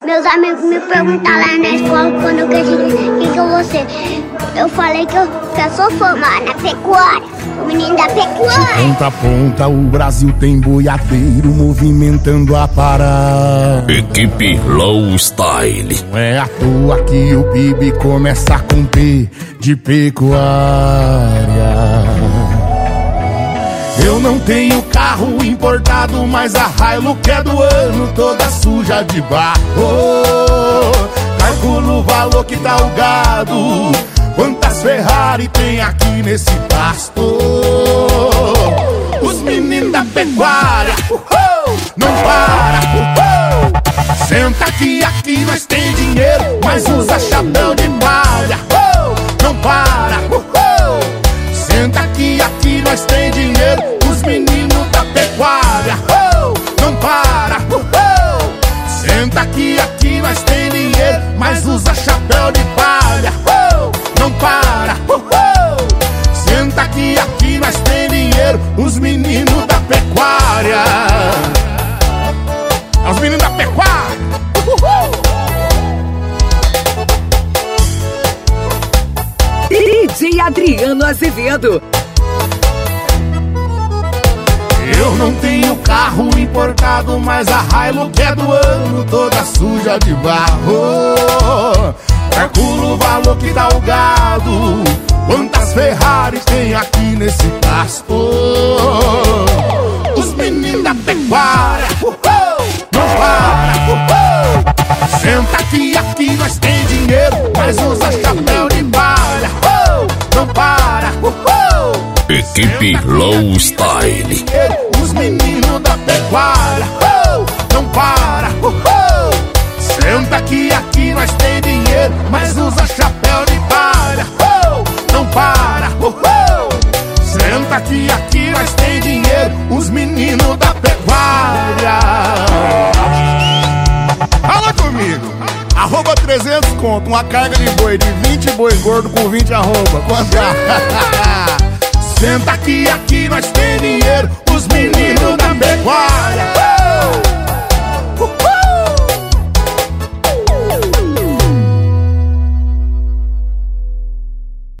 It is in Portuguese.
Meus amigos me perguntaram lá na escola quando eu cresci, quem que eu vou ser? Eu falei que eu sou formada na pecuária, o menino da pecuária. De ponta a ponta o Brasil tem boiadeiro movimentando a parada. Equipe Low Style. Não é à toa que o PIB começa com P de pecuária. Eu não tenho carro importado, mas a Hilux é do ano, toda suja de barro. Calculo o valor que dá o gado, quantas Ferrari tem aqui nesse pasto. Os meninos da pecuária, não para, senta aqui nós tem dinheiro, mas usa chapéu de palha. Não para, senta aqui nós tem dinheiro, os meninos da pecuária. Não para, senta aqui nós tem dinheiro, mas usa chapéu de palha. Não para, senta aqui nós tem dinheiro, os meninos da pecuária. Os meninos da pecuária. DJ Adriano Azevedo. Eu não tenho carro importado, mas a Hilux é do ano, toda suja de barro. Calculo o valor que dá o gado, quantas Ferraris tem aqui nesse pasto. Os meninos da pecuária, não para, senta aqui nós tem dinheiro, mas usa chapéu de palha. Não para, Equipe Low Style. os meninos da pecuária. Não para, senta aqui nós tem dinheiro, mas usa chapéu de palha. Não para, senta aqui nós tem dinheiro, os meninos da pecuária. Fala comigo. Arroba 300 conto, uma carga de boi de 20 boi gordo com 20 arroba. Quanto? Senta aqui nós tem dinheiro, os meninos da pecuária.